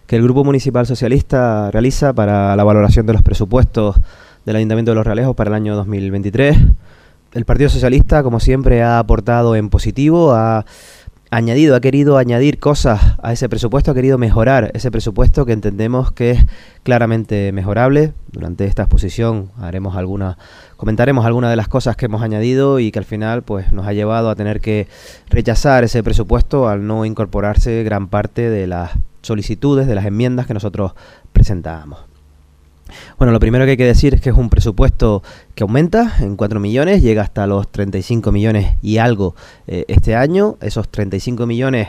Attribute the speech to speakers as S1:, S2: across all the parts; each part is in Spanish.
S1: que el Grupo Municipal Socialista realiza para la valoración de los presupuestos del Ayuntamiento de Los Realejos para el año 2023. El Partido Socialista, como siempre, ha aportado en positivo, ha querido añadir cosas a ese presupuesto, ha querido mejorar ese presupuesto que entendemos que es claramente mejorable. Durante esta exposición comentaremos algunas de las cosas que hemos añadido y que al final pues nos ha llevado a tener que rechazar ese presupuesto al no incorporarse gran parte de las solicitudes, de las enmiendas que nosotros presentábamos. Bueno, lo primero que hay que decir es que es un presupuesto que aumenta en 4 millones, llega hasta los 35 millones y algo este año. Esos 35 millones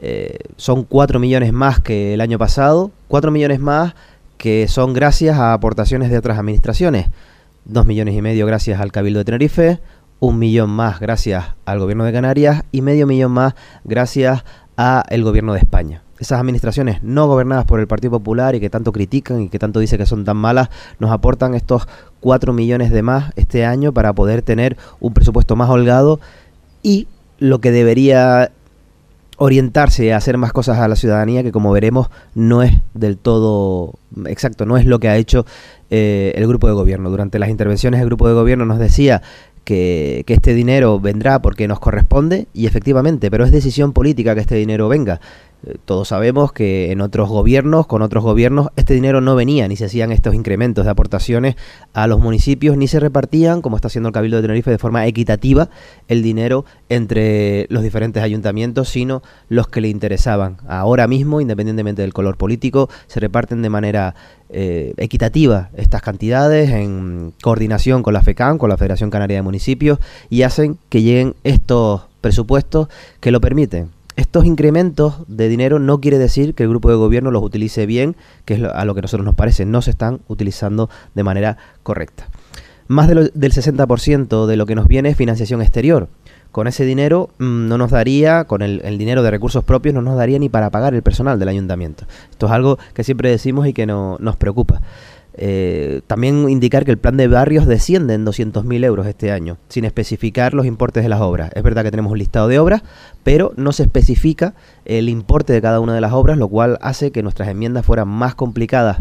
S1: son 4 millones más que el año pasado, 4 millones más que son gracias a aportaciones de otras administraciones, 2 millones y medio gracias al Cabildo de Tenerife, 1 millón más gracias al Gobierno de Canarias y medio millón más gracias al Gobierno de España. Esas administraciones no gobernadas por el Partido Popular y que tanto critican y que tanto dicen que son tan malas, nos aportan estos 4 millones de más este año para poder tener un presupuesto más holgado y lo que debería orientarse a hacer más cosas a la ciudadanía, que como veremos no es del todo exacto, no es lo que ha hecho el grupo de gobierno. Durante las intervenciones el grupo de gobierno nos decía que este dinero vendrá porque nos corresponde y efectivamente, pero es decisión política que este dinero venga. Todos sabemos que en otros gobiernos, con otros gobiernos, este dinero no venía, ni se hacían estos incrementos de aportaciones a los municipios, ni se repartían, como está haciendo el Cabildo de Tenerife, de forma equitativa el dinero entre los diferentes ayuntamientos, sino los que le interesaban. Ahora mismo, independientemente del color político, se reparten de manera equitativa estas cantidades en coordinación con la FECAM, con la Federación Canaria de Municipios, y hacen que lleguen estos presupuestos que lo permiten. Estos incrementos de dinero no quiere decir que el grupo de gobierno los utilice bien, que es a lo que a nosotros nos parece, no se están utilizando de manera correcta. Más del 60% de lo que nos viene es financiación exterior. Con ese dinero no nos daría, con el dinero de recursos propios, no nos daría ni para pagar el personal del ayuntamiento. Esto es algo que siempre decimos y que nos preocupa. También indicar que el plan de barrios desciende en 200.000 euros este año, sin especificar los importes de las obras. Es verdad que tenemos un listado de obras, pero no se especifica el importe de cada una de las obras, lo cual hace que nuestras enmiendas fueran más complicadas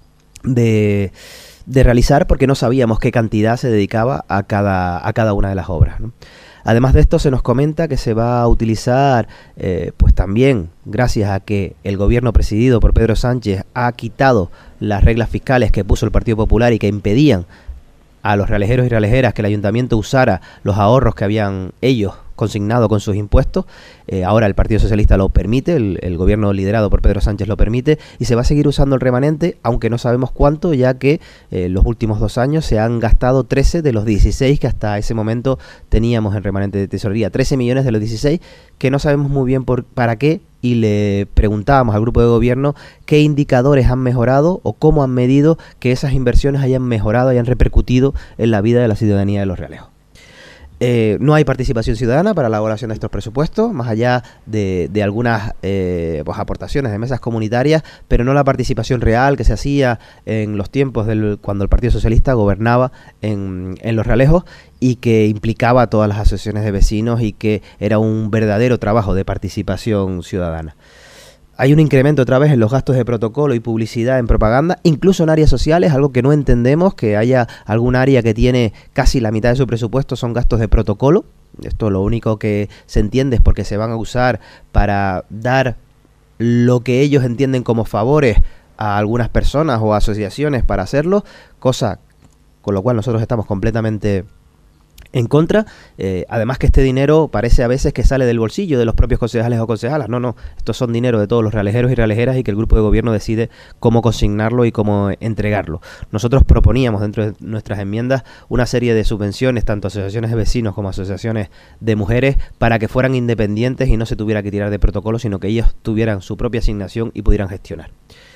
S1: de realizar porque no sabíamos qué cantidad se dedicaba a cada una de las obras, ¿no? Además de esto se nos comenta que se va a utilizar, pues también gracias a que el gobierno presidido por Pedro Sánchez ha quitado las reglas fiscales que puso el Partido Popular y que impedían a los realejeros y realejeras que el ayuntamiento usara los ahorros que habían ellos consignado con sus impuestos. Ahora el Partido Socialista lo permite, el gobierno liderado por Pedro Sánchez lo permite y se va a seguir usando el remanente, aunque no sabemos cuánto, ya que los últimos 2 años se han gastado 13 de los 16 que hasta ese momento teníamos en remanente de tesorería, 13 millones de los 16 que no sabemos muy bien para qué, y le preguntábamos al grupo de gobierno qué indicadores han mejorado o cómo han medido que esas inversiones hayan mejorado, hayan repercutido en la vida de la ciudadanía de Los Realejos. No hay participación ciudadana para la elaboración de estos presupuestos, más allá de algunas pues aportaciones de mesas comunitarias, pero no la participación real que se hacía en los tiempos cuando el Partido Socialista gobernaba en Los Realejos y que implicaba a todas las asociaciones de vecinos y que era un verdadero trabajo de participación ciudadana. Hay un incremento otra vez en los gastos de protocolo y publicidad en propaganda, incluso en áreas sociales, algo que no entendemos, que haya algún área que tiene casi la mitad de su presupuesto son gastos de protocolo. Esto lo único que se entiende es porque se van a usar para dar lo que ellos entienden como favores a algunas personas o asociaciones para hacerlo, cosa con lo cual nosotros estamos completamente en contra. Además que este dinero parece a veces que sale del bolsillo de los propios concejales o concejalas. No, estos son dinero de todos los realejeros y realejeras y que el grupo de gobierno decide cómo consignarlo y cómo entregarlo. Nosotros proponíamos dentro de nuestras enmiendas una serie de subvenciones, tanto a asociaciones de vecinos como a asociaciones de mujeres, para que fueran independientes y no se tuviera que tirar de protocolo, sino que ellos tuvieran su propia asignación y pudieran gestionar.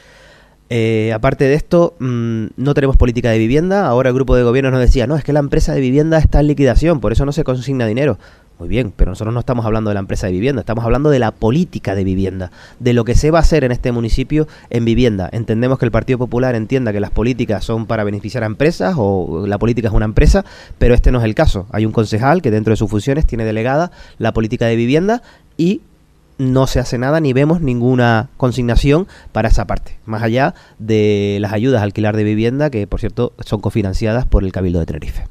S1: Aparte de esto, no tenemos política de vivienda. Ahora el grupo de gobierno nos decía, no, es que la empresa de vivienda está en liquidación, por eso no se consigna dinero. Muy bien, pero nosotros no estamos hablando de la empresa de vivienda, estamos hablando de la política de vivienda, de lo que se va a hacer en este municipio en vivienda. Entendemos que el Partido Popular entienda que las políticas son para beneficiar a empresas o la política es una empresa, pero este no es el caso. Hay un concejal que dentro de sus funciones tiene delegada la política de vivienda y no se hace nada ni vemos ninguna consignación para esa parte, más allá de las ayudas al alquiler de vivienda, que por cierto son cofinanciadas por el Cabildo de Tenerife.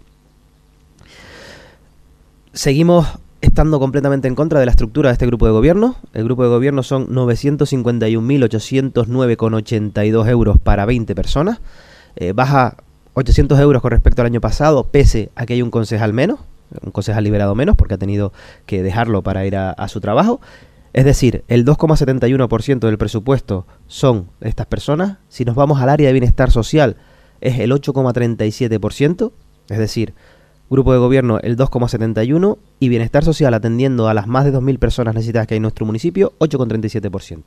S1: Seguimos estando completamente en contra de la estructura de este grupo de gobierno. El grupo de gobierno son 951.809,82 euros para 20 personas. Baja 800 euros con respecto al año pasado, pese a que hay un concejal menos, un concejal liberado menos, porque ha tenido que dejarlo para ir a su trabajo. Es decir, el 2,71% del presupuesto son estas personas. Si nos vamos al área de bienestar social, es el 8,37%, es decir, grupo de gobierno el 2,71% y bienestar social, atendiendo a las más de 2.000 personas necesitadas que hay en nuestro municipio, 8,37%.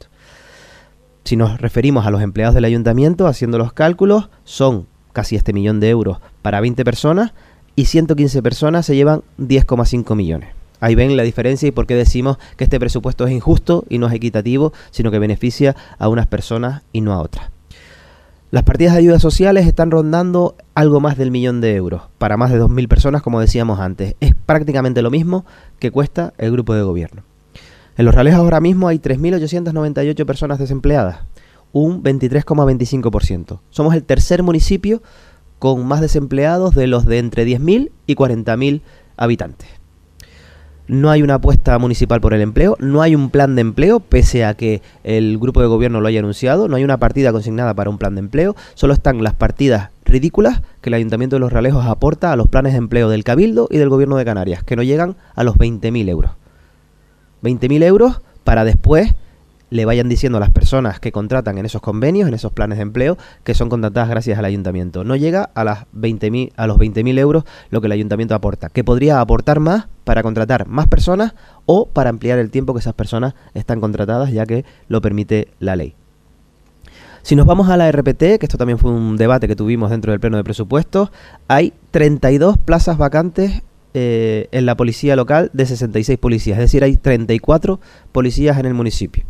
S1: Si nos referimos a los empleados del ayuntamiento, haciendo los cálculos, son casi 1 millón de euros para 20 personas y 115 personas se llevan 10,5 millones. Ahí ven la diferencia y por qué decimos que este presupuesto es injusto y no es equitativo, sino que beneficia a unas personas y no a otras. Las partidas de ayudas sociales están rondando algo más del 1 millón de euros para más de 2.000 personas, como decíamos antes. Es prácticamente lo mismo que cuesta el grupo de gobierno. En Los Realejos ahora mismo hay 3.898 personas desempleadas, un 23,25%. Somos el tercer municipio con más desempleados de los de entre 10.000 y 40.000 habitantes. No hay una apuesta municipal por el empleo, no hay un plan de empleo, pese a que el grupo de gobierno lo haya anunciado, no hay una partida consignada para un plan de empleo, solo están las partidas ridículas que el Ayuntamiento de Los Realejos aporta a los planes de empleo del Cabildo y del Gobierno de Canarias, que no llegan a los 20.000 euros. 20.000 euros para después le vayan diciendo a las personas que contratan en esos convenios, en esos planes de empleo, que son contratadas gracias al ayuntamiento. No llega a los 20.000 euros lo que el ayuntamiento aporta, que podría aportar más para contratar más personas o para ampliar el tiempo que esas personas están contratadas, ya que lo permite la ley. Si nos vamos a la RPT, que esto también fue un debate que tuvimos dentro del pleno de presupuestos, hay 32 plazas vacantes en la policía local de 66 policías, es decir, hay 34 policías en el municipio.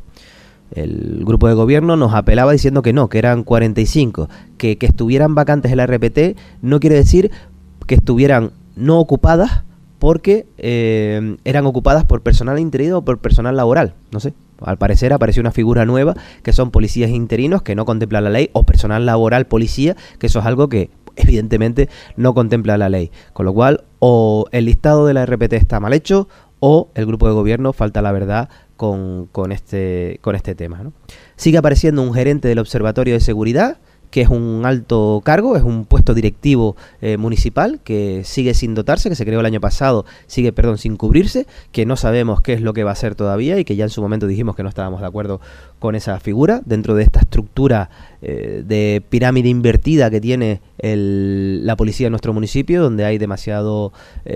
S1: El grupo de gobierno nos apelaba diciendo que no, que eran 45, que estuvieran vacantes en la RPT no quiere decir que estuvieran no ocupadas, porque eran ocupadas por personal interino o por personal laboral, no sé. Al parecer apareció una figura nueva, que son policías interinos, que no contempla la ley, o personal laboral policía, que eso es algo que evidentemente no contempla la ley. Con lo cual, o el listado de la RPT está mal hecho, o el grupo de gobierno falta la verdad con este tema, ¿no? Sigue apareciendo un gerente del Observatorio de Seguridad, que es un alto cargo, es un puesto directivo municipal, que sigue sin dotarse, que se creó el año pasado, sigue sin cubrirse, que no sabemos qué es lo que va a hacer todavía y que ya en su momento dijimos que no estábamos de acuerdo con esa figura dentro de esta estructura de pirámide invertida que tiene la policía en nuestro municipio, donde hay demasiado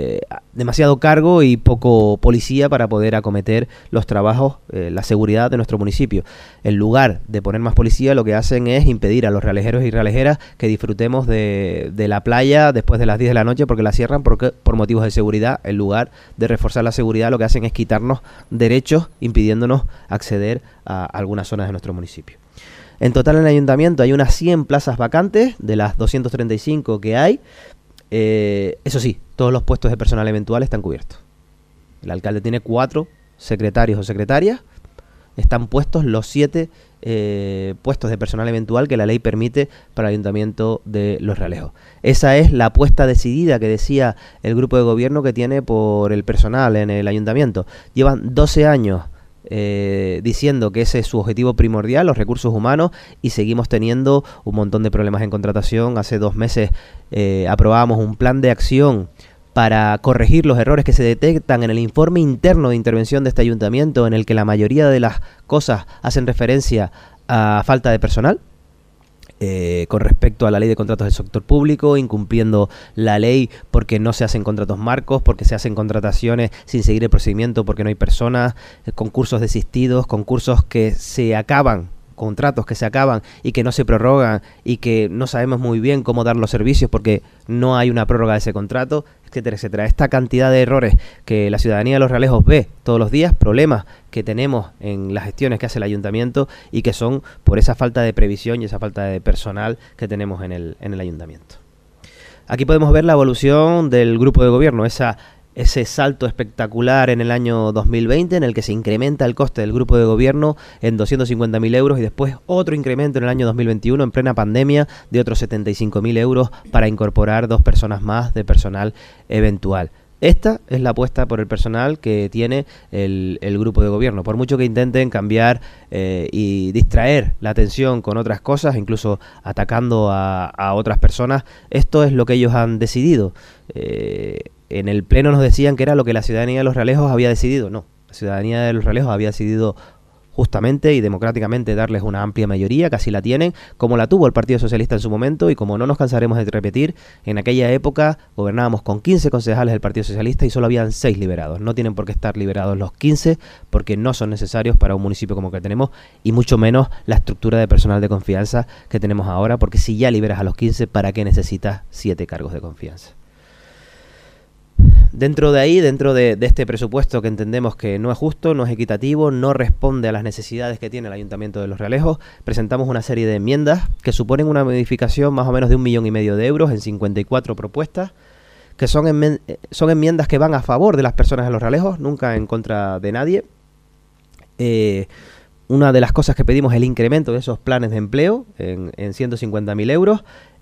S1: cargo y poco policía para poder acometer los trabajos, la seguridad de nuestro municipio. En lugar de poner más policía, lo que hacen es impedir a los realejeros y realejeras que disfrutemos de la playa después de las 10 de la noche, porque la cierran por motivos de seguridad. En lugar de reforzar la seguridad, lo que hacen es quitarnos derechos, impidiéndonos acceder a algunas zonas de nuestro municipio. En total en el ayuntamiento hay unas 100 plazas vacantes de las 235 que hay. Eso sí, todos los puestos de personal eventual están cubiertos. El alcalde tiene 4 secretarios o secretarias. Están puestos los 7 puestos de personal eventual que la ley permite para el Ayuntamiento de Los Realejos. Esa es la apuesta decidida que decía el grupo de gobierno que tiene por el personal en el ayuntamiento. Llevan 12 años diciendo que ese es su objetivo primordial, los recursos humanos, y seguimos teniendo un montón de problemas en contratación. Hace 2 meses aprobábamos un plan de acción para corregir los errores que se detectan en el informe interno de intervención de este ayuntamiento, en el que la mayoría de las cosas hacen referencia a falta de personal. Con respecto a la ley de contratos del sector público, incumpliendo la ley porque no se hacen contratos marcos, porque se hacen contrataciones sin seguir el procedimiento, porque no hay personas, concursos desistidos, concursos que se acaban, contratos que se acaban y que no se prorrogan y que no sabemos muy bien cómo dar los servicios porque no hay una prórroga de ese contrato, etcétera, etcétera. Esta cantidad de errores que la ciudadanía de Los Realejos ve todos los días, problemas que tenemos en las gestiones que hace el ayuntamiento y que son por esa falta de previsión y esa falta de personal que tenemos en el ayuntamiento. Aquí podemos ver la evolución del grupo de gobierno, esa ese salto espectacular en el año 2020 en el que se incrementa el coste del grupo de gobierno en 250.000 euros y después otro incremento en el año 2021 en plena pandemia de otros 75.000 euros para incorporar 2 personas más de personal eventual. Esta es la apuesta por el personal que tiene el grupo de gobierno. Por mucho que intenten cambiar y distraer la atención con otras cosas, incluso atacando a otras personas, esto es lo que ellos han decidido. En el pleno nos decían que era lo que la ciudadanía de Los Realejos había decidido. No, la ciudadanía de Los Realejos había decidido justamente y democráticamente darles una amplia mayoría, casi la tienen, como la tuvo el Partido Socialista en su momento, y como no nos cansaremos de repetir, en aquella época gobernábamos con 15 concejales del Partido Socialista y solo habían 6 liberados. No tienen por qué estar liberados los 15 porque no son necesarios para un municipio como el que tenemos, y mucho menos la estructura de personal de confianza que tenemos ahora, porque si ya liberas a los 15, ¿para qué necesitas 7 cargos de confianza? Dentro de ahí, dentro de este presupuesto que entendemos que no es justo, no es equitativo, no responde a las necesidades que tiene el Ayuntamiento de Los Realejos, presentamos una serie de enmiendas que suponen una modificación más o menos de 1,5 millones de euros en 54 propuestas, que son enmiendas que van a favor de las personas de Los Realejos, nunca en contra de nadie. Una de las cosas que pedimos es el incremento de esos planes de empleo en 150.000 euros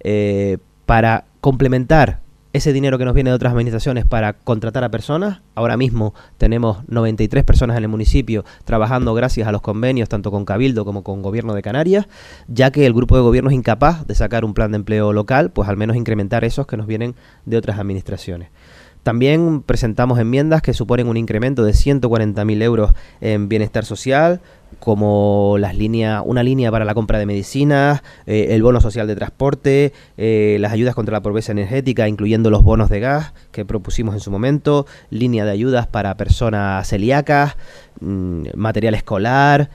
S1: para complementar ese dinero que nos viene de otras administraciones para contratar a personas. Ahora mismo tenemos 93 personas en el municipio trabajando gracias a los convenios tanto con Cabildo como con Gobierno de Canarias, ya que el grupo de gobierno es incapaz de sacar un plan de empleo local, pues al menos incrementar esos que nos vienen de otras administraciones. También presentamos enmiendas que suponen un incremento de 140.000 euros en bienestar social, como una línea para la compra de medicinas, el bono social de transporte, las ayudas contra la pobreza energética, incluyendo los bonos de gas que propusimos en su momento, línea de ayudas para personas celíacas, material escolar,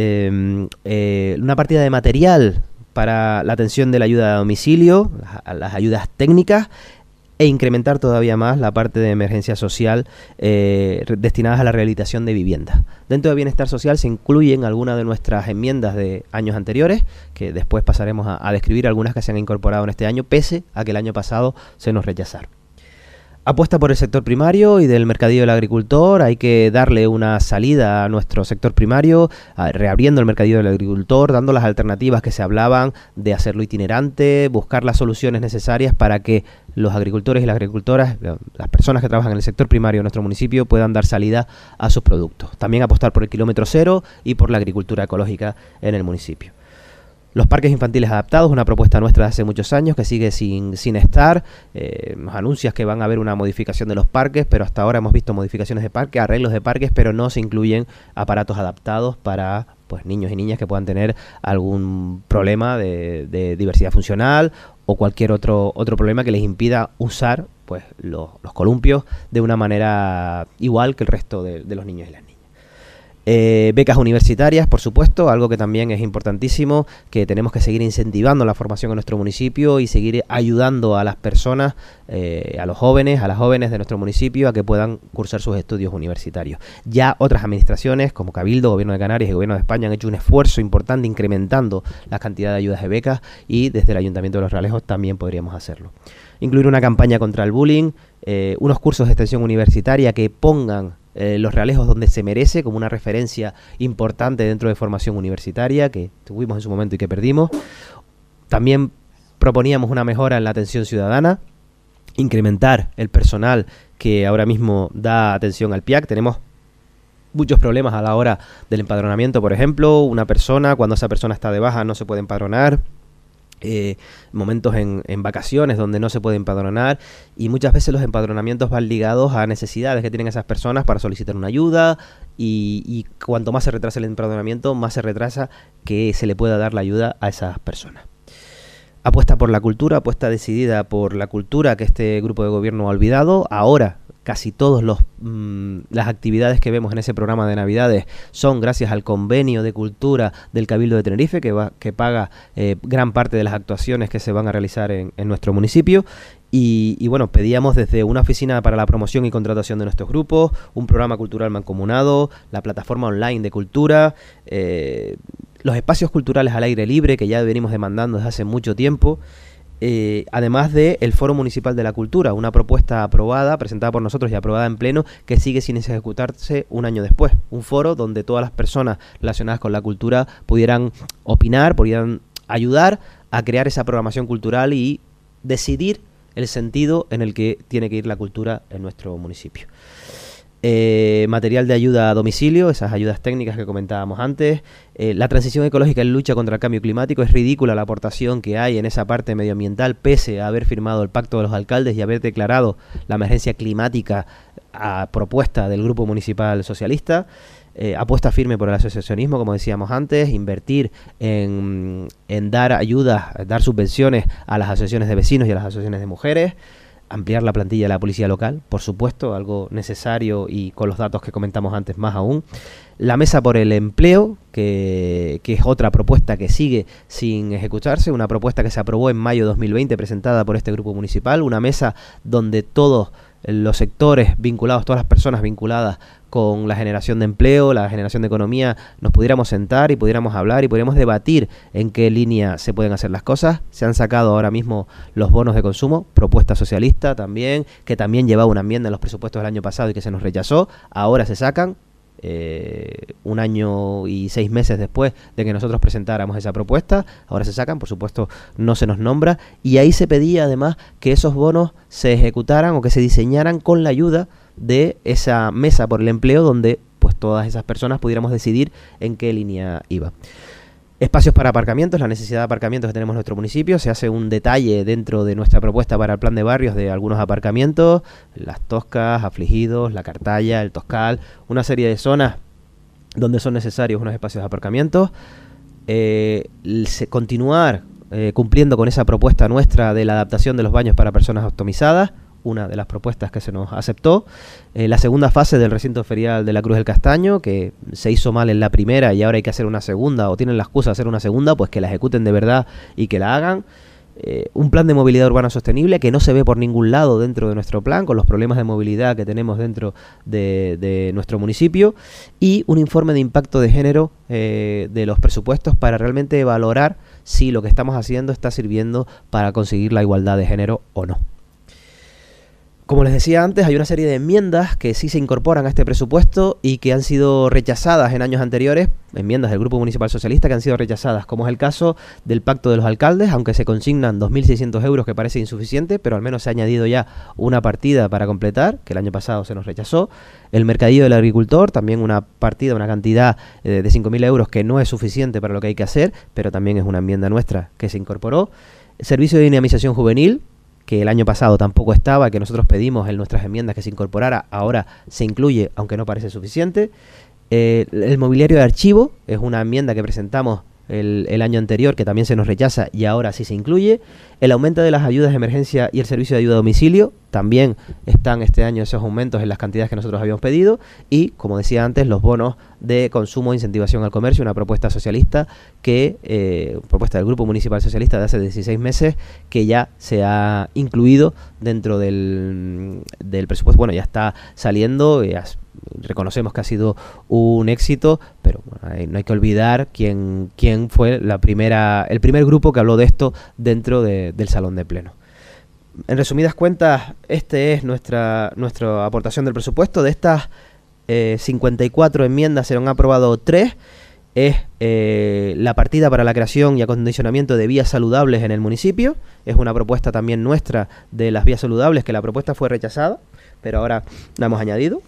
S1: una partida de material para la atención de la ayuda a domicilio, las ayudas técnicas, e incrementar todavía más la parte de emergencia social destinadas a la rehabilitación de viviendas. Dentro de bienestar social se incluyen algunas de nuestras enmiendas de años anteriores, que después pasaremos a describir algunas que se han incorporado en este año, pese a que el año pasado se nos rechazaron. Apuesta por el sector primario y del mercadillo del agricultor. Hay que darle una salida a nuestro sector primario, reabriendo el mercadillo del agricultor, dando las alternativas que se hablaban de hacerlo itinerante, buscar las soluciones necesarias para que los agricultores y las agricultoras, las personas que trabajan en el sector primario de nuestro municipio, puedan dar salida a sus productos. También apostar por el kilómetro cero y por la agricultura ecológica en el municipio. Los parques infantiles adaptados, una propuesta nuestra de hace muchos años que sigue sin estar. Nos anuncias que van a haber una modificación de los parques, pero hasta ahora hemos visto modificaciones de parques, arreglos de parques, pero no se incluyen aparatos adaptados para niños y niñas que puedan tener algún problema de diversidad funcional o cualquier otro problema que les impida usar los columpios de una manera igual que el resto de los niños y las niñas. Becas universitarias, por supuesto, algo que también es importantísimo, que tenemos que seguir incentivando la formación en nuestro municipio y seguir ayudando a las personas, a los jóvenes, a las jóvenes de nuestro municipio a que puedan cursar sus estudios universitarios. Ya otras administraciones como Cabildo, Gobierno de Canarias y Gobierno de España han hecho un esfuerzo importante incrementando la cantidad de ayudas de becas y desde el Ayuntamiento de Los Realejos también podríamos hacerlo. Incluir una campaña contra el bullying, unos cursos de extensión universitaria que pongan Los Realejos donde se merece, como una referencia importante dentro de formación universitaria que tuvimos en su momento y que perdimos. También proponíamos una mejora en la atención ciudadana, incrementar el personal que ahora mismo da atención al PIAC. Tenemos muchos problemas a la hora del empadronamiento, por ejemplo, una persona, cuando esa persona está de baja no se puede empadronar. Momentos en vacaciones donde no se puede empadronar, y muchas veces los empadronamientos van ligados a necesidades que tienen esas personas para solicitar una ayuda, y cuanto más se retrasa el empadronamiento, más se retrasa que se le pueda dar la ayuda a esas personas. Apuesta por la cultura, apuesta decidida por la cultura que este grupo de gobierno ha olvidado. Ahora casi todas las actividades que vemos en ese programa de Navidades son gracias al convenio de cultura del Cabildo de Tenerife, que paga gran parte de las actuaciones que se van a realizar en nuestro municipio. Y bueno, pedíamos desde una oficina para la promoción y contratación de nuestros grupos, un programa cultural mancomunado, la plataforma online de cultura, los espacios culturales al aire libre que ya venimos demandando desde hace mucho tiempo. además del Foro Municipal de la Cultura, una propuesta aprobada, presentada por nosotros y aprobada en pleno, que sigue sin ejecutarse un año después. Un foro donde todas las personas relacionadas con la cultura pudieran opinar, pudieran ayudar a crear esa programación cultural y decidir el sentido en el que tiene que ir la cultura en nuestro municipio. Material de ayuda a domicilio, esas ayudas técnicas que comentábamos antes. La transición ecológica en lucha contra el cambio climático. Es ridícula la aportación que hay en esa parte medioambiental, pese a haber firmado el Pacto de los Alcaldes y haber declarado la emergencia climática a propuesta del Grupo Municipal Socialista. Apuesta firme por el asociacionismo, como decíamos antes, invertir en dar ayudas, dar subvenciones a las asociaciones de vecinos y a las asociaciones de mujeres. Ampliar la plantilla de la policía local, por supuesto, algo necesario y con los datos que comentamos antes más aún. La mesa por el empleo, que es otra propuesta que sigue sin ejecutarse, una propuesta que se aprobó en mayo de 2020 presentada por este grupo municipal, una mesa donde todos los sectores vinculados, todas las personas vinculadas con la generación de empleo, la generación de economía, nos pudiéramos sentar y pudiéramos hablar y pudiéramos debatir en qué línea se pueden hacer las cosas. Se han sacado ahora mismo los bonos de consumo, propuesta socialista también, que también llevaba una enmienda en los presupuestos del año pasado y que se nos rechazó. Ahora se sacan, un año y 6 meses después de que nosotros presentáramos esa propuesta, ahora se sacan, por supuesto no se nos nombra, y ahí se pedía además que esos bonos se ejecutaran o que se diseñaran con la ayuda de esa mesa por el empleo, donde pues todas esas personas pudiéramos decidir en qué línea iba. Espacios para aparcamientos, la necesidad de aparcamientos que tenemos en nuestro municipio. Se hace un detalle dentro de nuestra propuesta para el plan de barrios de algunos aparcamientos, Las Toscas, Afligidos, La Cartaya, El Toscal, una serie de zonas donde son necesarios unos espacios de aparcamientos. Continuar cumpliendo con esa propuesta nuestra de la adaptación de los baños para personas optimizadas, una de las propuestas que se nos aceptó. La segunda fase del recinto ferial de la Cruz del Castaño, que se hizo mal en la primera y ahora hay que hacer una segunda, o tienen la excusa de hacer una segunda, pues que la ejecuten de verdad y que la hagan. Un plan de movilidad urbana sostenible que no se ve por ningún lado dentro de nuestro plan, con los problemas de movilidad que tenemos dentro de nuestro municipio, y un informe de impacto de género de los presupuestos para realmente valorar si lo que estamos haciendo está sirviendo para conseguir la igualdad de género o no. Como les decía antes, hay una serie de enmiendas que sí se incorporan a este presupuesto y que han sido rechazadas en años anteriores, enmiendas del Grupo Municipal Socialista que han sido rechazadas, como es el caso del Pacto de los Alcaldes, aunque se consignan 2.600 euros, que parece insuficiente, pero al menos se ha añadido ya una partida para completar, que el año pasado se nos rechazó. El Mercadillo del Agricultor, también una partida, una cantidad de 5.000 euros que no es suficiente para lo que hay que hacer, pero también es una enmienda nuestra que se incorporó. El Servicio de Dinamización Juvenil, que el año pasado tampoco estaba, que nosotros pedimos en nuestras enmiendas que se incorporara, ahora se incluye, aunque no parece suficiente. El mobiliario de archivo es una enmienda que presentamos el año anterior, que también se nos rechaza y ahora sí se incluye. El aumento de las ayudas de emergencia y el servicio de ayuda a domicilio, también están este año esos aumentos en las cantidades que nosotros habíamos pedido. Y, como decía antes, los bonos de consumo e incentivación al comercio, una propuesta socialista propuesta del Grupo Municipal Socialista de hace 16 meses, que ya se ha incluido dentro del presupuesto. Bueno, ya está saliendo, reconocemos que ha sido un éxito, pero bueno, no hay que olvidar quién fue el primer grupo que habló de esto dentro del salón de pleno. En resumidas cuentas, este es nuestra aportación del presupuesto. De estas 54 enmiendas se han aprobado 3. Es la partida para la creación y acondicionamiento de vías saludables en el municipio. Es una propuesta también nuestra de las vías saludables, que la propuesta fue rechazada, pero ahora la hemos añadido.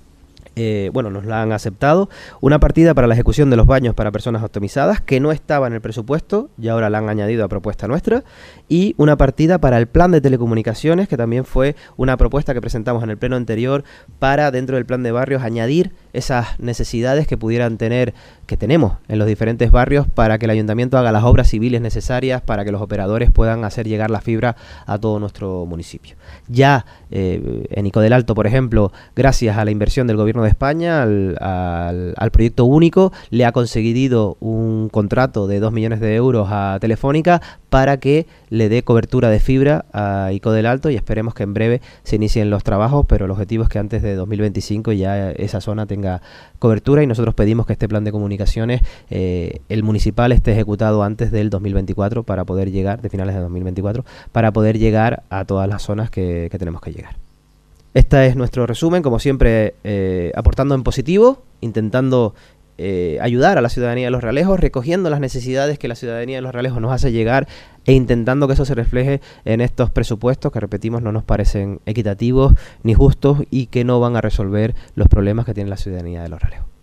S1: Nos la han aceptado. Una partida para la ejecución de los baños para personas optimizadas, que no estaba en el presupuesto y ahora la han añadido a propuesta nuestra. Y una partida para el plan de telecomunicaciones, que también fue una propuesta que presentamos en el pleno anterior, para dentro del plan de barrios añadir esas necesidades que pudieran tener, que tenemos en los diferentes barrios, para que el ayuntamiento haga las obras civiles necesarias para que los operadores puedan hacer llegar la fibra a todo nuestro municipio. Ya en Ico del Alto, por ejemplo, gracias a la inversión del gobierno de España al proyecto único, le ha concedido un contrato de 2 millones de euros a Telefónica para que le dé cobertura de fibra a ICO del Alto, y esperemos que en breve se inicien los trabajos, pero el objetivo es que antes de 2025 ya esa zona tenga cobertura, y nosotros pedimos que este plan de comunicaciones, el municipal, esté ejecutado antes del 2024 para poder llegar, de finales de 2024, para poder llegar a todas las zonas que tenemos que llegar. Este es nuestro resumen, como siempre, aportando en positivo, intentando ayudar a la ciudadanía de Los Realejos, recogiendo las necesidades que la ciudadanía de Los Realejos nos hace llegar e intentando que eso se refleje en estos presupuestos que, repetimos, no nos parecen equitativos ni justos y que no van a resolver los problemas que tiene la ciudadanía de Los Realejos.